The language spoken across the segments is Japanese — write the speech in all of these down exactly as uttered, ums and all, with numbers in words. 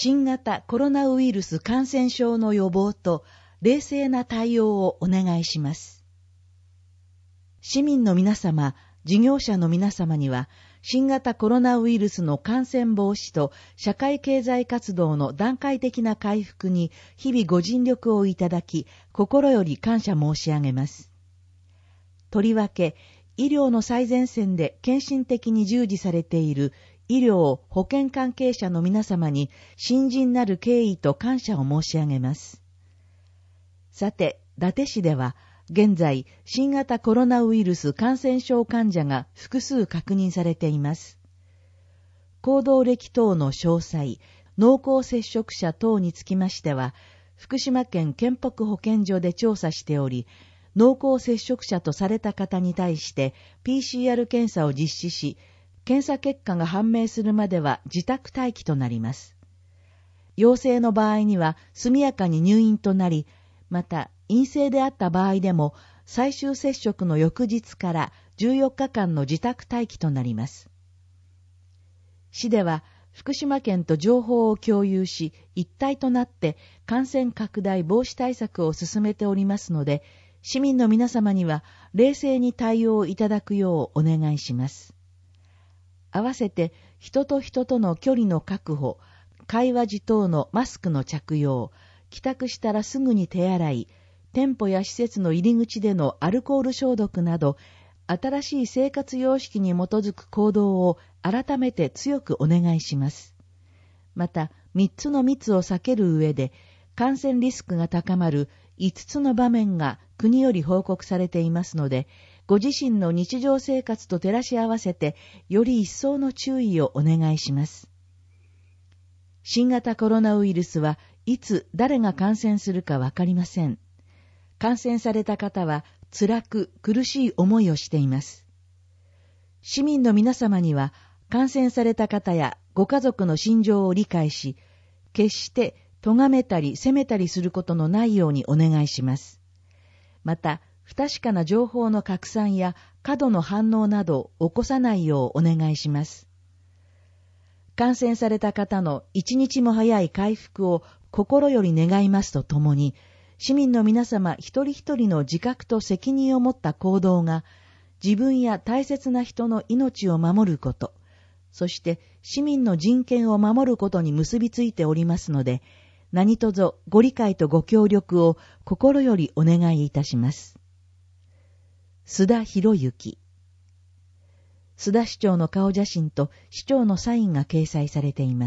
新型コロナウイルス感染症の予防と冷静な対応をお願いします。市民の皆様、事業者の皆様には、新型コロナウイルスの感染防止と社会経済活動の段階的な回復に日々ご尽力をいただき、心より感謝申し上げます。とりわけ、医療の最前線で献身的に従事されている医療・保健関係者の皆様に深甚なる敬意と感謝を申し上げます。さて、伊達市では、現在、新型コロナウイルス感染症患者が複数確認されています。行動歴等の詳細、濃厚接触者等につきましては、福島県健北保健所で調査しており、濃厚接触者とされた方に対して ピーシーアール 検査を実施し、検査結果が判明するまでは自宅待機となります。陽性の場合には速やかに入院となり、また陰性であった場合でも最終接触の翌日からじゅうよっかかんの自宅待機となります。市では福島県と情報を共有し、一体となって感染拡大防止対策を進めておりますので、市民の皆様には冷静に対応いただくようお願いします。合わせて人と人との距離の確保、会話時等のマスクの着用、帰宅したらすぐに手洗い、店舗や施設の入り口でのアルコール消毒など、新しい生活様式に基づく行動を改めて強くお願いします。また、三つの密を避ける上で、感染リスクが高まる五つの場面が国より報告されていますので、ご自身の日常生活と照らし合わせて、より一層の注意をお願いします。新型コロナウイルスはいつ誰が感染するかわかりません。感染された方は辛く苦しい思いをしています。市民の皆様には感染された方やご家族の心情を理解し、決して咎めたり責めたりすることのないようにお願いします。また、不確かな情報の拡散や過度の反応などを起こさないようお願いします。感染された方の一日も早い回復を心より願いますとともに、市民の皆様一人一人の自覚と責任を持った行動が、自分や大切な人の命を守ること、そして市民の人権を守ることに結びついておりますので、何卒ご理解とご協力を心よりお願いいたします。須田博之。須田市長の顔写真と市長のサインが掲載されています。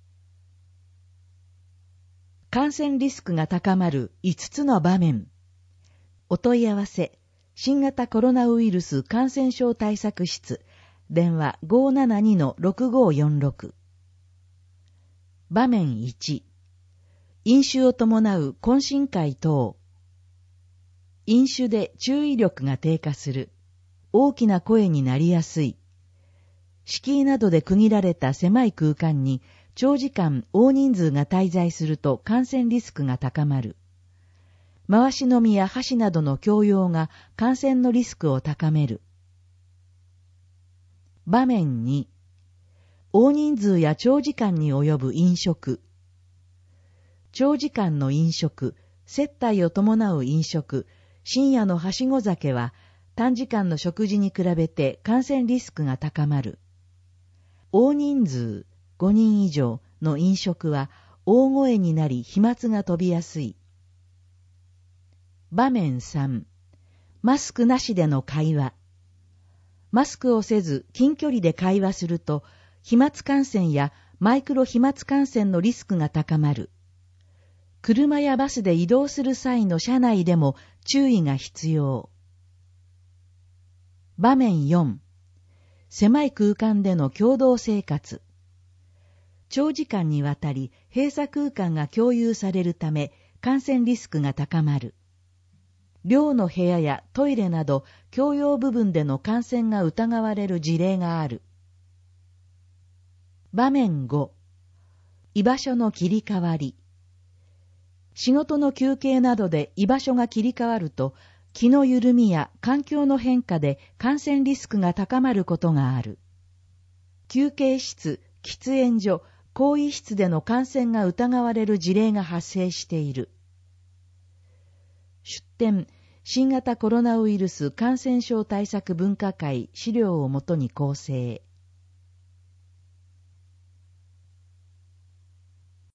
感染リスクが高まるいつつの場面。お問い合わせ、新型コロナウイルス感染症対策室、電話 ごーななにのろくごーよんろく。場面いち、飲酒を伴う懇親会等。飲酒で注意力が低下する。大きな声になりやすい。敷居などで区切られた狭い空間に長時間大人数が滞在すると感染リスクが高まる。回し飲みや箸などの共用が感染のリスクを高める。場面に、大人数や長時間に及ぶ飲食。長時間の飲食、接待を伴う飲食、深夜のはしご酒は短時間の食事に比べて感染リスクが高まる。大人数、ごにん以上の飲食は大声になり飛沫が飛びやすい。場面さん、マスクなしでの会話。マスクをせず近距離で会話すると飛沫感染やマイクロ飛沫感染のリスクが高まる。車やバスで移動する際の車内でも注意が必要。場面よん、狭い空間での共同生活。長時間にわたり閉鎖空間が共有されるため感染リスクが高まる。寮の部屋やトイレなど共用部分での感染が疑われる事例がある。場面ご、居場所の切り替わり。仕事の休憩などで居場所が切り替わると、気の緩みや環境の変化で感染リスクが高まることがある。休憩室、喫煙所、 更衣室での感染が疑われる事例が発生している。出典、新型コロナウイルス感染症対策分科会資料をもとに構成。